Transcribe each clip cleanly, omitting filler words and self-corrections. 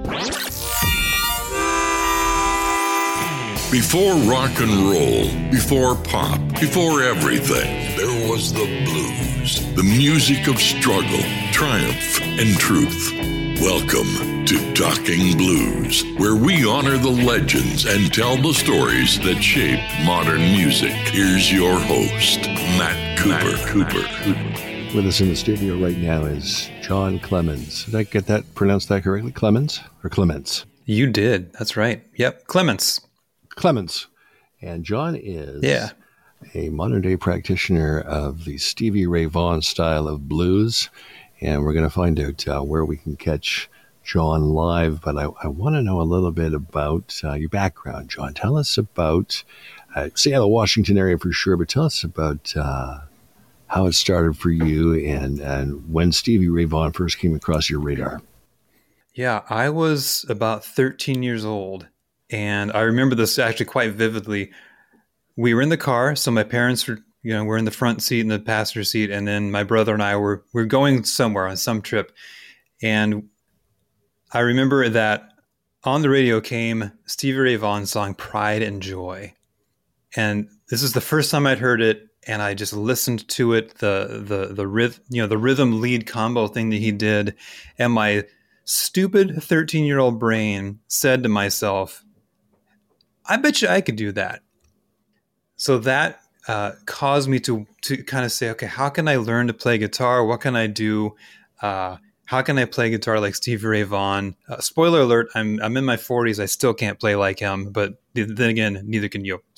Before rock and roll, before pop, before everything, there was the blues, the music of struggle, triumph, and truth. Welcome to Talking Blues, where we honor the legends and tell the stories that shaped modern music. Here's your host, Matt Cooper. With us in the studio right now is John Clemens. Did I get that, pronounce that correctly? Clemens or Clements? You did. That's right. Yep. Clemens. And John is a modern-day practitioner of the Stevie Ray Vaughan style of blues, and we're going to find out where we can catch John live. But I want to know a little bit about your background, John. Tell us about Seattle, Washington area for sure, but tell us about how it started for you and when Stevie Ray Vaughan first came across your radar. Yeah, I was about 13 years old. And I remember this actually quite vividly. We were in the car, so my parents were in the front seat and the passenger seat, and then my brother and I were going somewhere on some trip. And I remember that on the radio came Stevie Ray Vaughan's song "Pride and Joy," and this is the first time I'd heard it, and I just listened to it, the rhythm lead combo thing that he did, and my stupid 13-year-old brain said to myself, I bet you I could do that. So that caused me to kind of say, okay, how can I learn to play guitar? What can I do? How can I play guitar like Stevie Ray Vaughan? Spoiler alert, I'm in my 40s. I still can't play like him, but then again, neither can you.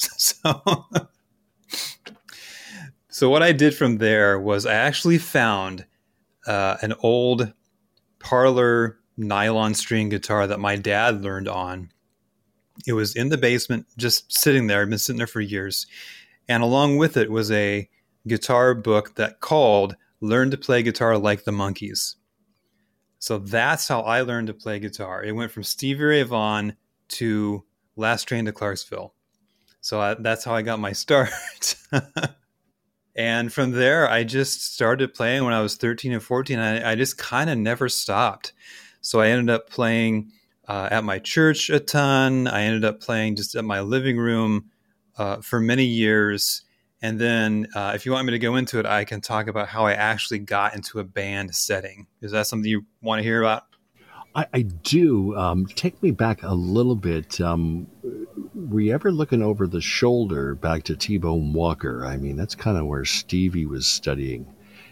So what I did from there was I actually found an old parlor nylon string guitar that my dad learned on. It was in the basement, just sitting there. I've been sitting there for years. And along with it was a guitar book that called Learn to Play Guitar Like the Monkees. So that's how I learned to play guitar. It went from Stevie Ray Vaughan to Last Train to Clarksville. So that's how I got my start. And from there, I just started playing when I was 13 and 14. I just kind of never stopped. So I ended up playing at my church a ton. I ended up playing just at my living room for many years. And then if you want me to go into it, I can talk about how I actually got into a band setting. Is that something you want to hear about? I do. Take me back a little bit. Were you ever looking over the shoulder back to T-Bone Walker? I mean, that's kind of where Stevie was studying.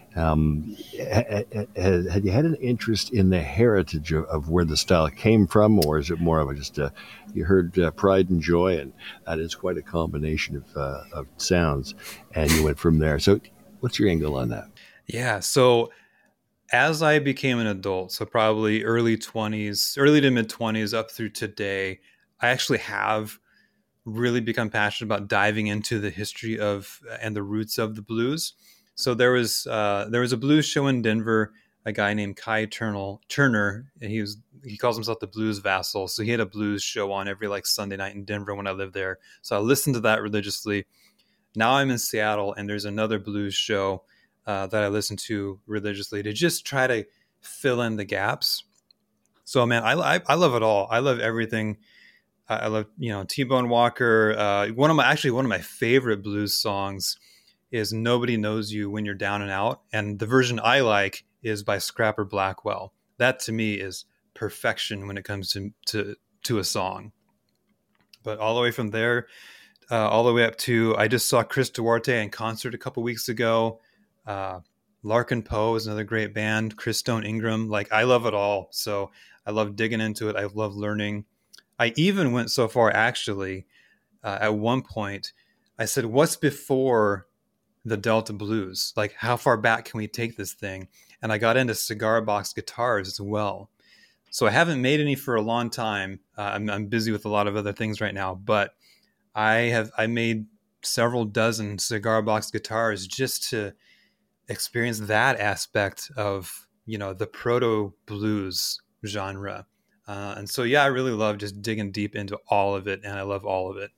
Had you had an interest in the heritage of where the style came from, or is it more of you heard Pride and Joy, and that is quite a combination of sounds, and you went from there? So what's your angle on that? Yeah, so as I became an adult, so probably early to mid 20s up through today, I actually have really become passionate about diving into the history of and the roots of the blues. So there was a blues show in Denver, a guy named Kai Turner, and he calls himself the Blues Vassal. So he had a blues show on every Sunday night in Denver when I lived there. So I listened to that religiously. Now I'm in Seattle, and there's another blues show that I listen to religiously to just try to fill in the gaps. So man, I love it all. I love everything. I love T-Bone Walker. One of my favorite blues songs is Nobody Knows You When You're Down and Out. And the version I like is by Scrapper Blackwell. That to me is perfection when it comes to a song. But all the way from there, all the way up to, I just saw Chris Duarte in concert a couple weeks ago. Larkin Poe is another great band. Chris Stone Ingram. I love it all. So I love digging into it. I love learning. I even went so far, actually, at one point, I said, what's before the Delta Blues? How far back can we take this thing? And I got into cigar box guitars as well. So I haven't made any for a long time. I'm busy with a lot of other things right now, but I made several dozen cigar box guitars just to experience that aspect of, the proto blues genre. And so, yeah, I really love just digging deep into all of it, and I love all of it.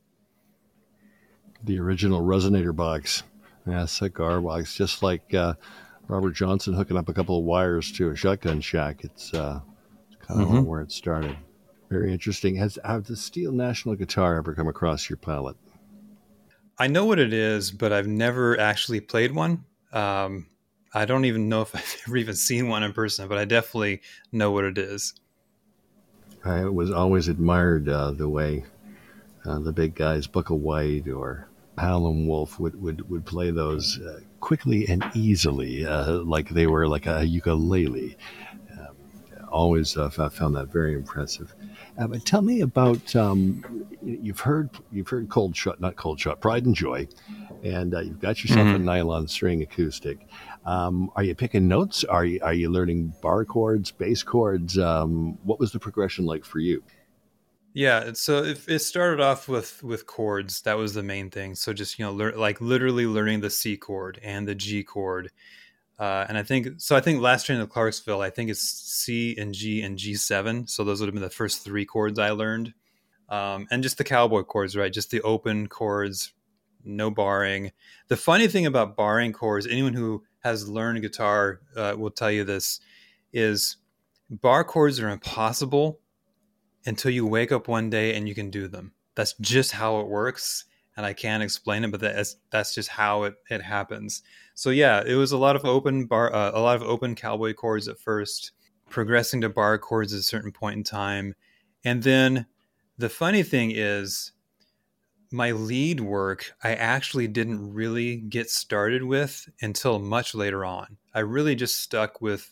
The original resonator box. Yeah, cigar box, just like Robert Johnson hooking up a couple of wires to a shotgun shack. It's kind of where it started. Very interesting. Have the steel National guitar ever come across your palette? I know what it is, but I've never actually played one. Um, I don't even know if I've ever even seen one in person, but I definitely know what it is. I was always admired the way the big guys, Booker White or Howlin' Wolf, would play those quickly and easily, like they were like a ukulele. Um, Always found that very impressive. But tell me about you've heard Cold Shut, not Cold Shut, Pride and Joy, and you've got yourself a Mhm. nylon string acoustic. Are you picking notes? Are you learning bar chords, bass chords? What was the progression like for you? Yeah, so if it started off with chords, that was the main thing. So just like literally learning the C chord and the G chord, and I think so. I think Last Train to Clarksville, I think it's C and G7. So those would have been the first three chords I learned, and just the cowboy chords, right? Just the open chords, no barring. The funny thing about barring chords, anyone who has learned guitar will tell you this, is bar chords are impossible until you wake up one day and you can do them. That's just how it works. And I can't explain it, but that's just how it happens. So yeah, it was a lot of open cowboy chords at first, progressing to bar chords at a certain point in time. And then the funny thing is my lead work, I actually didn't really get started with until much later on. I really just stuck with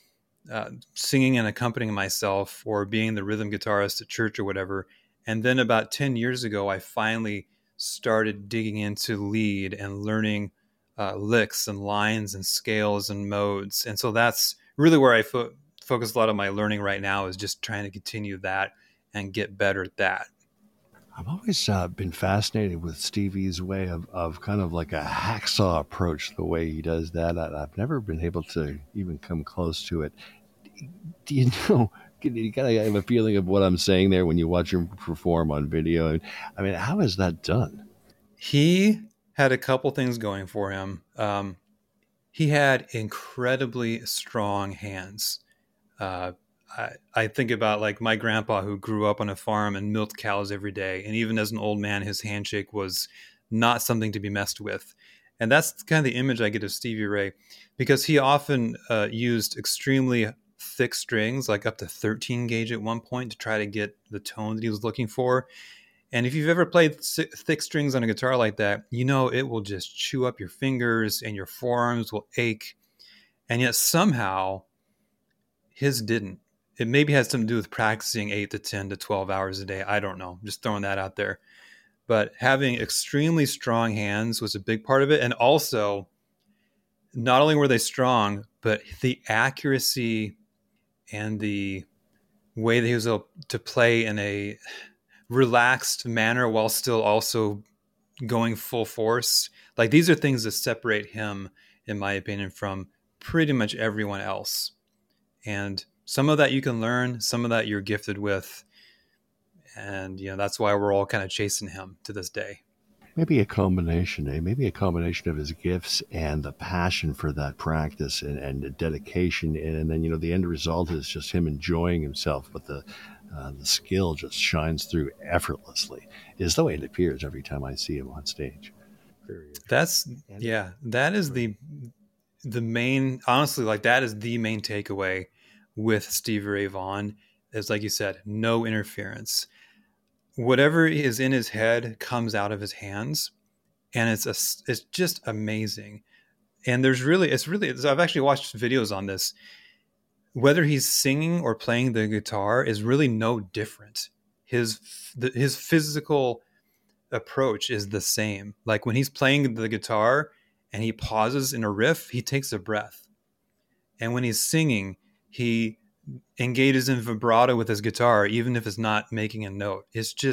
singing and accompanying myself or being the rhythm guitarist at church or whatever. And then about 10 years ago, I finally started digging into lead and learning licks and lines and scales and modes. And so that's really where I focus a lot of my learning right now, is just trying to continue that and get better at that. I've always been fascinated with Stevie's way of kind of like a hacksaw approach, the way he does that. I've never been able to even come close to it. Do you know? You kind of have a feeling of what I'm saying there when you watch him perform on video. I mean, how is that done? He had a couple things going for him. He had incredibly strong hands. Uh, I think about like my grandpa who grew up on a farm and milked cows every day. And even as an old man, his handshake was not something to be messed with. And that's kind of the image I get of Stevie Ray, because he often used extremely thick strings, like up to 13 gauge at one point, to try to get the tone that he was looking for. And if you've ever played thick strings on a guitar like that, you know it will just chew up your fingers and your forearms will ache. And yet somehow his didn't. It maybe has something to do with practicing 8 to 10 to 12 hours a day. I don't know. Just throwing that out there. But having extremely strong hands was a big part of it. And also, not only were they strong, but the accuracy and the way that he was able to play in a relaxed manner while still also going full force. Like, these are things that separate him, in my opinion, from pretty much everyone else. And some of that you can learn, some of that you're gifted with. And, that's why we're all kind of chasing him to this day. Maybe a combination, eh? Maybe a combination of his gifts and the passion for that practice and the dedication. And then, the end result is just him enjoying himself, but the skill just shines through effortlessly, is the way it appears every time I see him on stage. Very That's, interesting. And yeah, that is the main, honestly, like that is the main takeaway with Stevie Ray Vaughan, is like you said, no interference. Whatever is in his head comes out of his hands, and it's just amazing. And I've actually watched videos on this. Whether he's singing or playing the guitar is really no different. His physical approach is the same. Like when he's playing the guitar and he pauses in a riff, he takes a breath. And when he's singing, he engages in vibrato with his guitar, even if it's not making a note.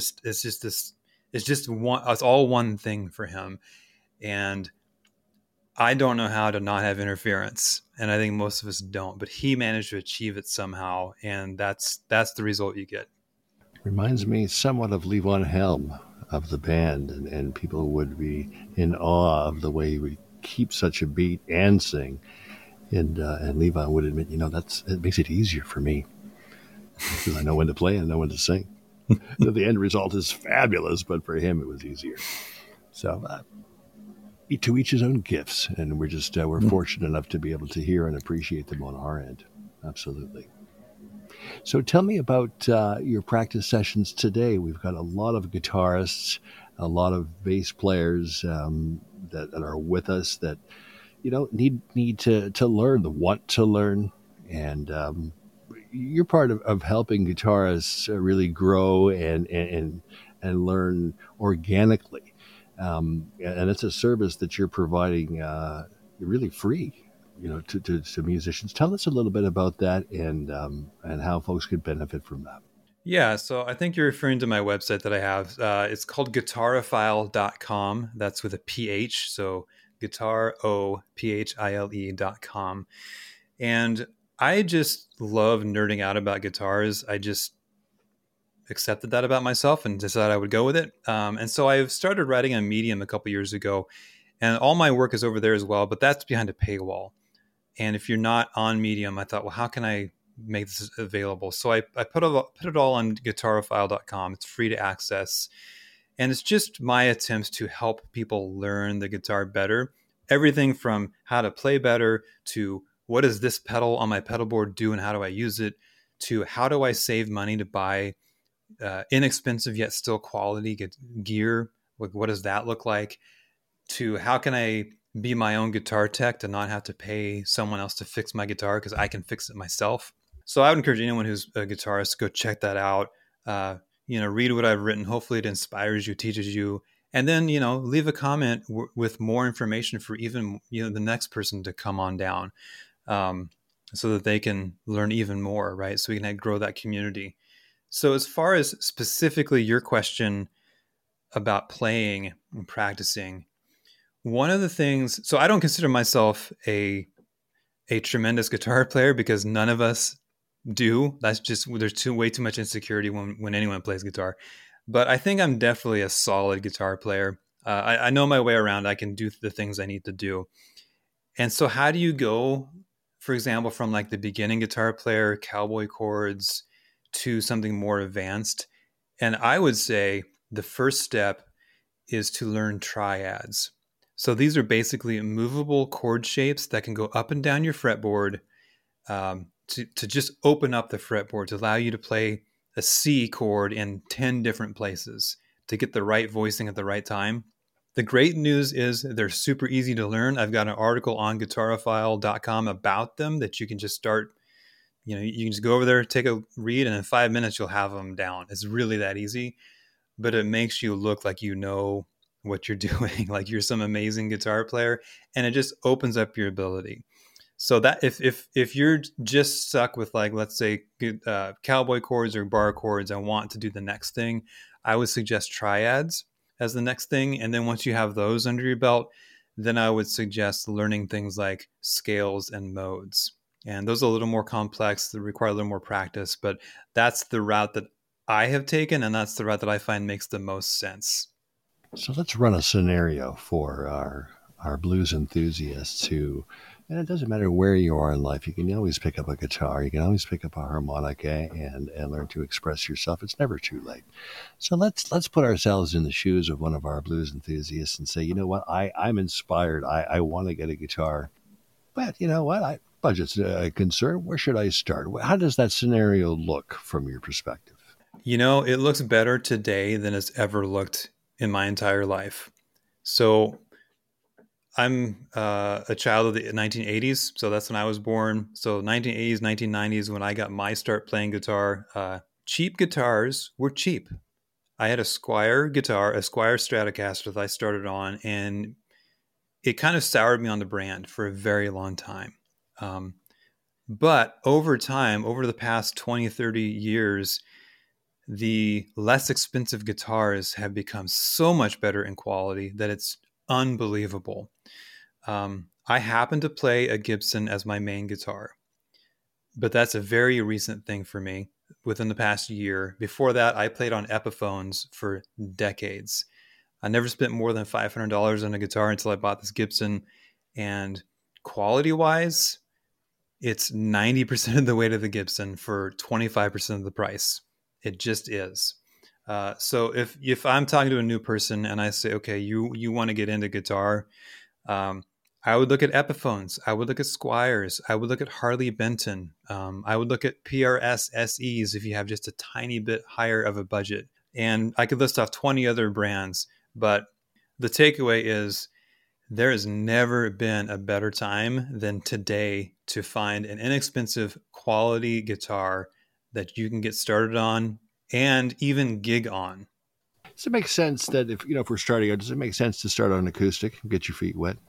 It's all one thing for him. And I don't know how to not have interference. And I think most of us don't, but he managed to achieve it somehow. And that's the result you get. reminds me somewhat of Levon Helm of the band, and people would be in awe of the way he would keep such a beat and sing. And Levon would admit, it makes it easier for me. because I know when to play and I know when to sing. The end result is fabulous, but for him, it was easier. So to each his own gifts, and we're fortunate enough to be able to hear and appreciate them on our end. Absolutely. So tell me about your practice sessions today. We've got a lot of guitarists, a lot of bass players that are with us that need to learn, want to learn, and you're part of helping guitarists really grow and learn organically. And it's a service that you're providing really free, to musicians. Tell us a little bit about that and how folks could benefit from that. Yeah, so I think you're referring to my website that I have. It's called guitarophile.com. That's with a PH, so guitarophile.com. And I just love nerding out about guitars. I just accepted that about myself and decided I would go with it. And so I started writing on Medium a couple years ago, and all my work is over there as well, but that's behind a paywall. And if you're not on Medium, I thought, well, how can I make this available? So I put it all on guitarophile.com. It's free to access. And it's just my attempts to help people learn the guitar better. Everything from how to play better to what does this pedal on my pedal board do and how do I use it, to how do I save money to buy inexpensive yet still quality gear. What does that look like? To how can I be my own guitar tech to not have to pay someone else to fix my guitar because I can fix it myself. So I would encourage anyone who's a guitarist to go check that out. Read what I've written. Hopefully it inspires you, teaches you, and then, leave a comment with more information for even, the next person to come on down, so that they can learn even more, right? So we can grow that community. So as far as specifically your question about playing and practicing, one of the things, so I don't consider myself a tremendous guitar player because none of us do. That's just, there's way too much insecurity when anyone plays guitar. But I think I'm definitely a solid guitar player. I know my way around. I can do the things I need to do. And so how do you go, for example, from like the beginning guitar player, cowboy chords, to something more advanced? And I would say the first step is to learn triads. So these are basically movable chord shapes that can go up and down your fretboard, to just open up the fretboard to allow you to play a C chord in 10 different places to get the right voicing at the right time. The great news is they're super easy to learn. I've got an article on guitarophile.com about them that you can just start. You can just go over there, take a read, and in 5 minutes you'll have them down. It's really that easy, but it makes you look like you know what you're doing, like you're some amazing guitar player, and it just opens up your ability. So that if you're just stuck with, like, let's say cowboy chords or bar chords and want to do the next thing, I would suggest triads as the next thing. And then once you have those under your belt, then I would suggest learning things like scales and modes. And those are a little more complex, they require a little more practice, but that's the route that I have taken, and that's the route that I find makes the most sense. So let's run a scenario for our blues enthusiasts who, and it doesn't matter where you are in life, you can always pick up a guitar, you can always pick up a harmonica and learn to express yourself. It's never too late. So let's put ourselves in the shoes of one of our blues enthusiasts and say, you know what, I'm inspired. I want to get a guitar, but you know what, budget's a concern. Where should I start? How does that scenario look from your perspective? It looks better today than it's ever looked in my entire life. So I'm a child of the 1980s. So that's when I was born. So 1980s, 1990s, when I got my start playing guitar, cheap guitars were cheap. I had a Squier guitar, a Squier Stratocaster that I started on, and it kind of soured me on the brand for a very long time. But over time, over the past 20, 30 years, the less expensive guitars have become so much better in quality that it's unbelievable. I happen to play a Gibson as my main guitar, but that's a very recent thing for me within the past year. Before that, I played on Epiphones for decades. I never spent more than $500 on a guitar until I bought this Gibson. And quality-wise, It's 90% of the weight of the Gibson for 25% of the price. It just is. So if I'm talking to a new person and I say, okay, you want to get into guitar, I would look at Epiphones. I would look at Squiers. I would look at Harley Benton. I would look at PRS SEs if you have just a tiny bit higher of a budget. And I could list off 20 other brands, but the takeaway is there has never been a better time than today to find an inexpensive quality guitar that you can get started on and even gig on. Does it make sense that if we're starting out, does it make sense to start on acoustic and get your feet wet?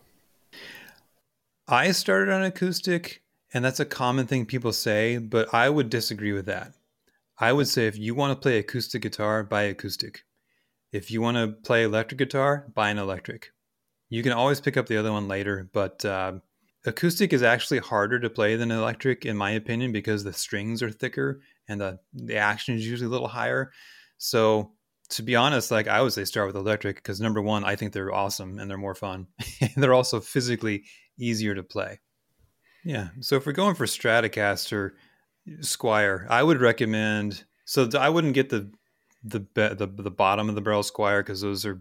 I started on acoustic, and that's a common thing people say, but I would disagree with that. I would say if you want to play acoustic guitar, buy acoustic. If you want to play electric guitar, buy an electric. You can always pick up the other one later, but acoustic is actually harder to play than electric, in my opinion, because the strings are thicker and the action is usually a little higher. So to be honest, like I would say start with electric because number one, I think they're awesome and they're more fun. And they're also physically easier to play. Yeah. So if we're going for Stratocaster, Squier, I would recommend. So I wouldn't get the bottom of the barrel Squier because those are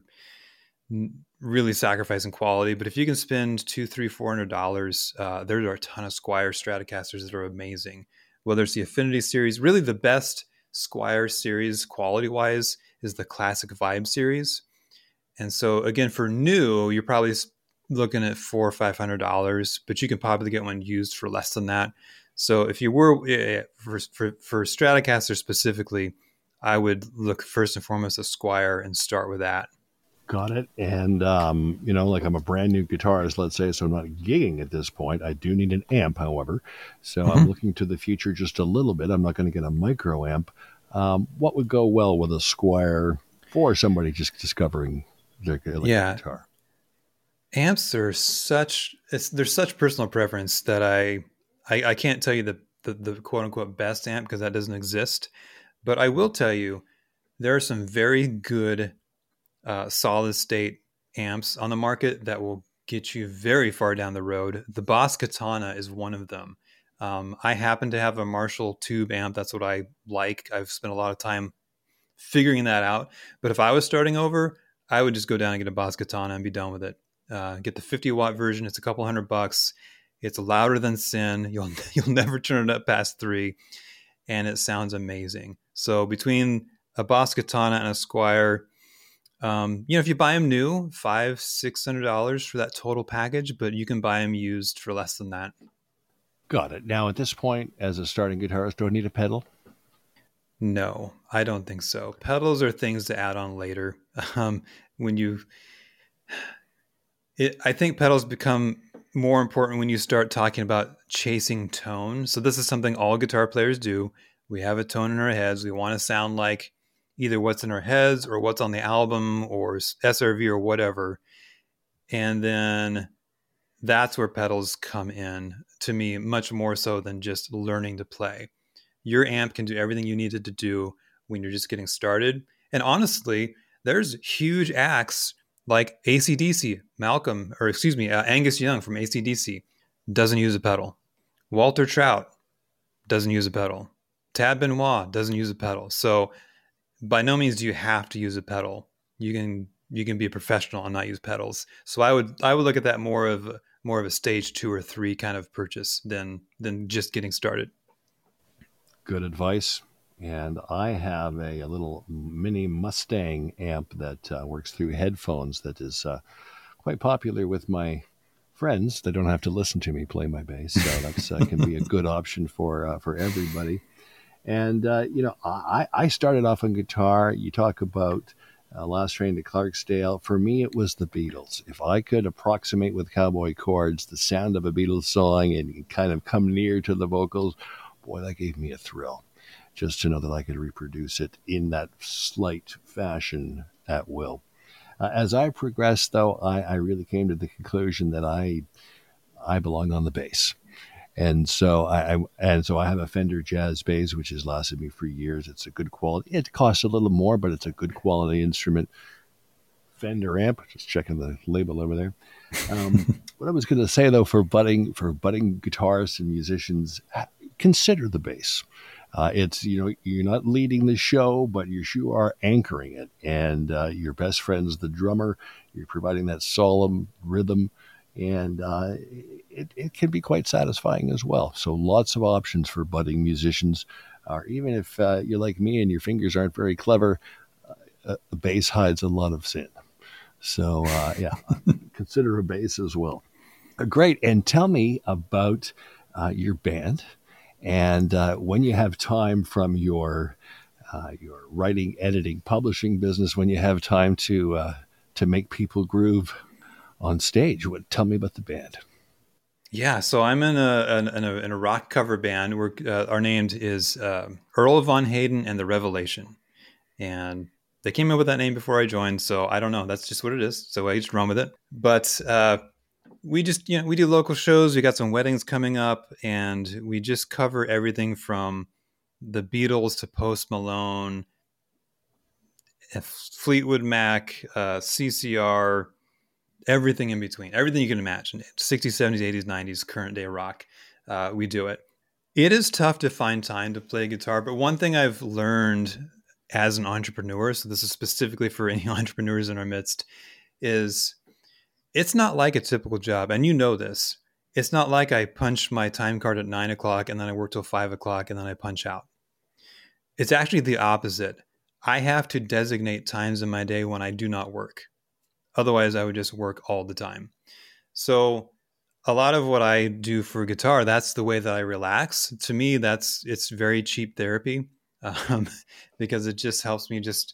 really sacrificing quality. But if you can spend $200, $300, $400, there are a ton of Squier Stratocasters that are amazing. Whether it's the Affinity series, really the best Squier series quality wise is the Classic Vibe series. And so again, for new, you're probably looking at $400 or $500, but you can probably get one used for less than that. So if you were for Stratocaster specifically, I would look first and foremost at Squier and start with that. Got it. And, like I'm a brand new guitarist, let's say, so I'm not gigging at this point. I do need an amp, however. So I'm looking to the future just a little bit. I'm not going to get a micro amp. What would go well with a Squier for somebody just discovering their electric guitar? Amps are such personal preference that I can't tell you the quote unquote best amp because that doesn't exist. But I will tell you there are some very good solid state amps on the market that will get you very far down the road. The Boss Katana is one of them. I happen to have a Marshall tube amp. That's what I like. I've spent a lot of time figuring that out. But if I was starting over, I would just go down and get a Boss Katana and be done with it. Get the 50-watt version. It's a couple $100. It's louder than sin. You'll never turn it up past 3, and it sounds amazing. So between a Boss Katana and a Squier, if you buy them new, $500-$600 for that total package, but you can buy them used for less than that. Got it. Now, at this point, as a starting guitarist, do I need a pedal? No, I don't think so. Pedals are things to add on later. I think pedals become more important when you start talking about chasing tone. So this is something all guitar players do. We have a tone in our heads. We want to sound like either what's in our heads or what's on the album or SRV or whatever. And then that's where pedals come in to me, much more so than just learning to play. Your amp can do everything you need it to do when you're just getting started. And honestly, there's huge acts like AC/DC, Angus Young from AC/DC doesn't use a pedal. Walter Trout doesn't use a pedal. Tab Benoit doesn't use a pedal. So by no means do you have to use a pedal. You can be a professional and not use pedals. So I would look at that more of a stage 2 or 3 kind of purchase than just getting started. Good advice. And I have a little mini Mustang amp that works through headphones that is quite popular with my friends. They don't have to listen to me play my bass, so that's can be a good option for everybody. And I started off on guitar. You talk about Last Train to Clarksdale. For me, it was the Beatles. If I could approximate with cowboy chords the sound of a Beatles song and kind of come near to the vocals, boy, that gave me a thrill. Just to know that I could reproduce it in that slight fashion at will. As I progressed, though, I really came to the conclusion that I belong on the bass. And so I have a Fender Jazz bass, which has lasted me for years. It's a good quality. It costs a little more, but it's a good quality instrument. Fender amp. Just checking the label over there. What I was going to say though, for budding guitarists and musicians, consider the bass. It's, you're not leading the show, but you sure are anchoring it. And your best friend's the drummer. You're providing that solemn rhythm, and it can be quite satisfying as well. So lots of options for budding musicians. Or even if you're like me and your fingers aren't very clever, the bass hides a lot of sin. So consider a bass as well. Great. And tell me about your band. And when you have time from your writing, editing, publishing business, when you have time to make people groove on stage, tell me about the band. Yeah, so I'm in a rock cover band. Our name is Earl Von Hayden and the Revelation, and they came up with that name before I joined. So I don't know. That's just what it is. So I just run with it. But we just, we do local shows. We got some weddings coming up, and we just cover everything from the Beatles to Post Malone, Fleetwood Mac, CCR, everything in between, everything you can imagine. 60s, 70s, 80s, 90s, current day rock. We do it. It is tough to find time to play guitar, but one thing I've learned as an entrepreneur, so this is specifically for any entrepreneurs in our midst, is it's not like a typical job. And you know this. It's not like I punch my time card at 9 o'clock and then I work till 5 o'clock and then I punch out. It's actually the opposite. I have to designate times in my day when I do not work. Otherwise, I would just work all the time. So a lot of what I do for guitar, that's the way that I relax. To me, it's very cheap therapy because it just helps me just,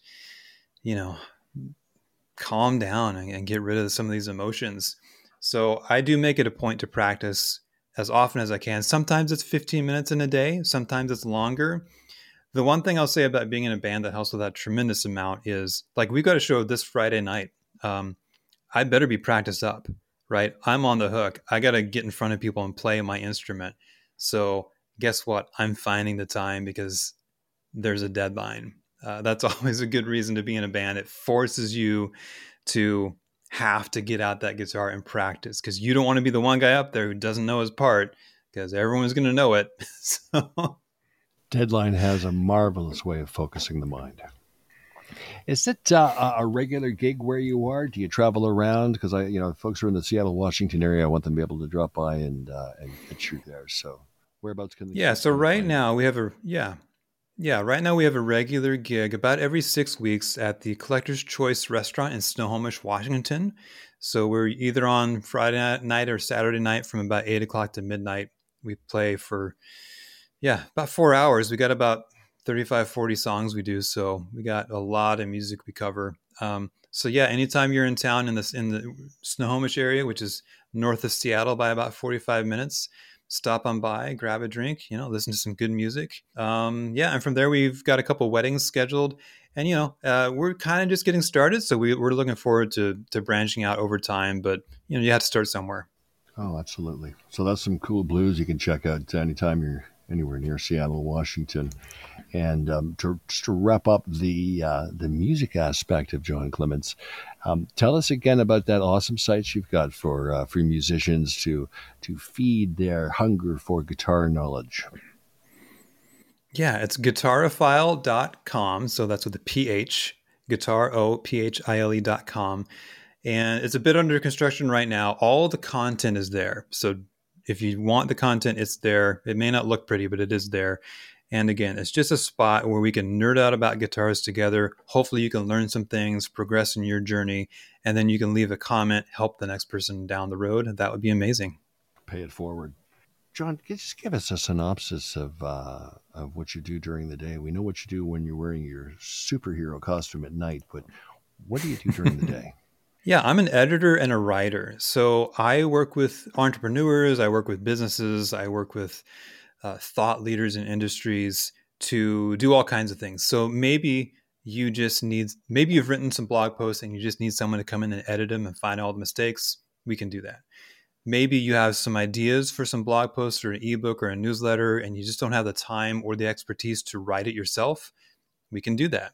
calm down and get rid of some of these emotions. So I do make it a point to practice as often as I can. Sometimes it's 15 minutes in a day. Sometimes it's longer. The one thing I'll say about being in a band that helps with that tremendous amount is, like, we got a show this Friday night. I better be practiced up, right? I'm on the hook. I got to get in front of people and play my instrument. So guess what? I'm finding the time because there's a deadline. That's always a good reason to be in a band. It forces you to have to get out that guitar and practice, because you don't want to be the one guy up there who doesn't know his part, because everyone's going to know it. So Deadline has a marvelous way of focusing the mind. Is it a regular gig where you are? Do you travel around? Because folks who are in the Seattle, Washington area, I want them to be able to drop by and get you there. So whereabouts can they? Yeah. So right now we have right now we have a regular gig about every 6 weeks at the Collector's Choice Restaurant in Snohomish, Washington. So we're either on Friday night or Saturday night from about 8 o'clock to midnight. We play for, about 4 hours. We got about 35, 40 songs we do. So we got a lot of music we cover. Anytime you're in town in the Snohomish area, which is north of Seattle by about 45 minutes, stop on by, grab a drink, listen to some good music. And from there, we've got a couple weddings scheduled, and, we're kind of just getting started. So we're looking forward to branching out over time, but, you have to start somewhere. Oh, absolutely. So that's some cool blues you can check out anytime you're anywhere near Seattle, Washington. And to wrap up the music aspect of John Clements, tell us again about that awesome site you've got for musicians to feed their hunger for guitar knowledge. Yeah, it's guitarophile.com. So that's with a PH, guitarophile.com. And it's a bit under construction right now. All the content is there. So if you want the content, it's there. It may not look pretty, but it is there. And again, it's just a spot where we can nerd out about guitars together. Hopefully you can learn some things, progress in your journey, and then you can leave a comment, help the next person down the road. That would be amazing. Pay it forward. John, can you just give us a synopsis of what you do during the day? We know what you do when you're wearing your superhero costume at night, but what do you do during the day? Yeah, I'm an editor and a writer. So I work with entrepreneurs, I work with businesses, I work with thought leaders in industries to do all kinds of things. So maybe you've written some blog posts and you just need someone to come in and edit them and find all the mistakes. We can do that. Maybe you have some ideas for some blog posts or an ebook or a newsletter, and you just don't have the time or the expertise to write it yourself. We can do that.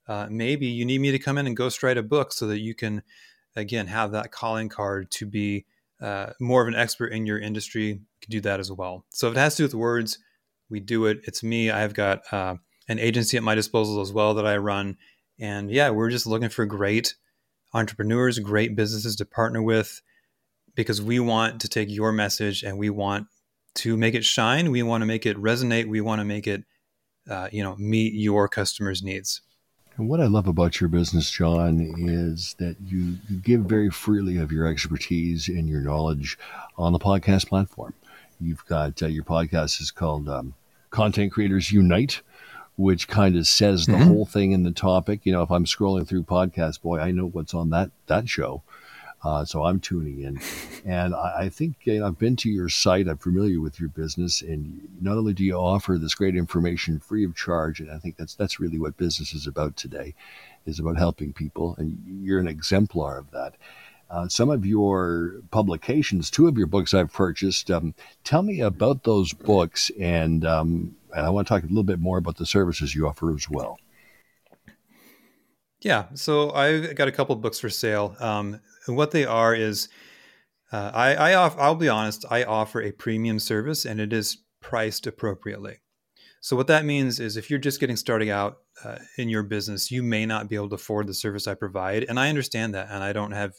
maybe you need me to come in and ghostwrite a book so that you can, again, have that calling card to be more of an expert in your industry. You can do that as well. So if it has to do with words, we do it. It's me. I've got an agency at my disposal as well that I run. And yeah, we're just looking for great entrepreneurs, great businesses to partner with, because we want to take your message and we want to make it shine. We want to make it resonate. We want to make it, meet your customers' needs. And what I love about your business, John, is that you give very freely of your expertise and your knowledge on the podcast platform. You've got your podcast is called Content Creators Unite, which kind of says the whole thing in the topic. You know, if I'm scrolling through podcasts, boy, I know what's on that show. So I'm tuning in. And I think I've been to your site. I'm familiar with your business. And not only do you offer this great information free of charge, and I think that's really what business is about today, is about helping people. And you're an exemplar of that. Some of your publications, 2 of your books I've purchased. Tell me about those books, and I want to talk a little bit more about the services you offer as well. Yeah, so I've got a couple of books for sale. And what they are is, I'll be honest, I offer a premium service, and it is priced appropriately. So what that means is if you're just getting started out in your business, you may not be able to afford the service I provide. And I understand that. And I don't have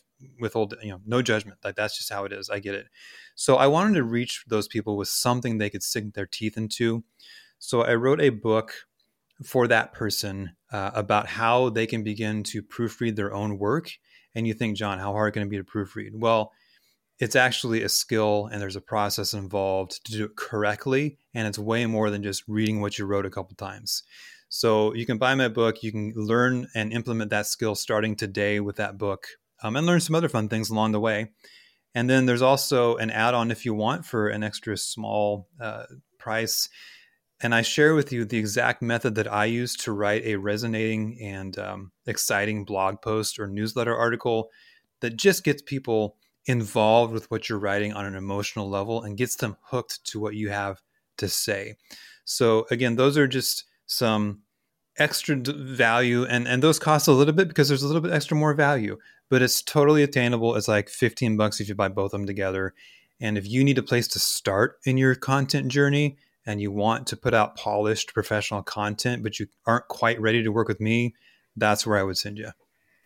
no judgment. Like, that's just how it is. I get it. So I wanted to reach those people with something they could sink their teeth into. So I wrote a book for that person about how they can begin to proofread their own work. And you think, John, how hard can it be to proofread? Well, it's actually a skill, and there's a process involved to do it correctly. And it's way more than just reading what you wrote a couple times. So you can buy my book. You can learn and implement that skill starting today with that book, and learn some other fun things along the way. And then there's also an add-on if you want for an extra small price. And I share with you the exact method that I use to write a resonating and exciting blog post or newsletter article that just gets people involved with what you're writing on an emotional level and gets them hooked to what you have to say. So again, those are just some extra value, and those cost a little bit because there's a little bit extra more value, but it's totally attainable. It's like $15 if you buy both of them together. And if you need a place to start in your content journey and you want to put out polished professional content, but you aren't quite ready to work with me, that's where I would send you.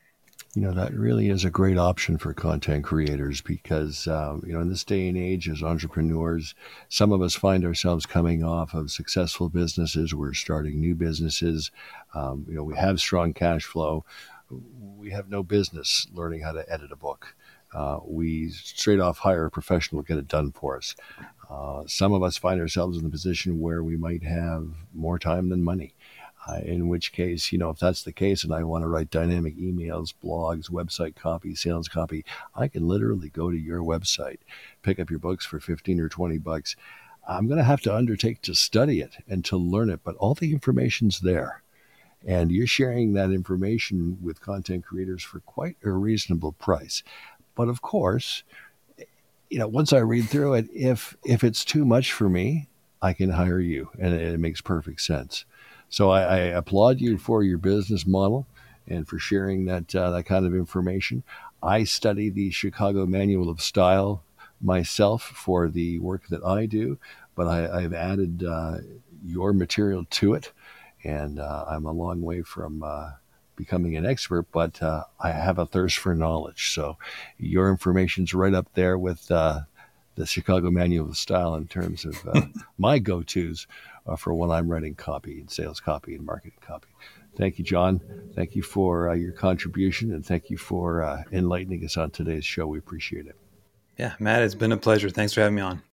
That really is a great option for content creators because, in this day and age as entrepreneurs, some of us find ourselves coming off of successful businesses. We're starting new businesses. We have strong cash flow. We have no business learning how to edit a book. We straight off hire a professional to get it done for us. Some of us find ourselves in the position where we might have more time than money. In which case, if that's the case and I want to write dynamic emails, blogs, website copy, sales copy, I can literally go to your website, pick up your books for $15 or $20. I'm going to have to undertake to study it and to learn it, but all the information's there. And you're sharing that information with content creators for quite a reasonable price. But of course, once I read through it, if it's too much for me, I can hire you, and it makes perfect sense. So I applaud you for your business model and for sharing that kind of information. I study the Chicago Manual of Style myself for the work that I do, but I've added your material to it, and I'm a long way from becoming an expert, but I have a thirst for knowledge. So your information's right up there with the Chicago Manual of Style in terms of my go-tos for when I'm writing copy and sales copy and marketing copy. Thank you, John. Thank you for your contribution, and thank you for enlightening us on today's show. We appreciate it. Yeah, Matt, it's been a pleasure. Thanks for having me on.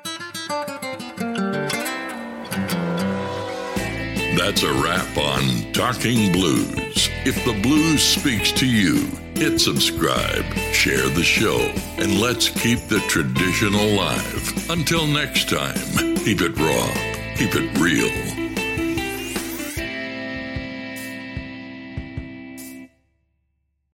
That's a wrap on Talking Blues. If the blues speaks to you, hit subscribe, share the show, and let's keep the tradition alive. Until next time, keep it raw, keep it real.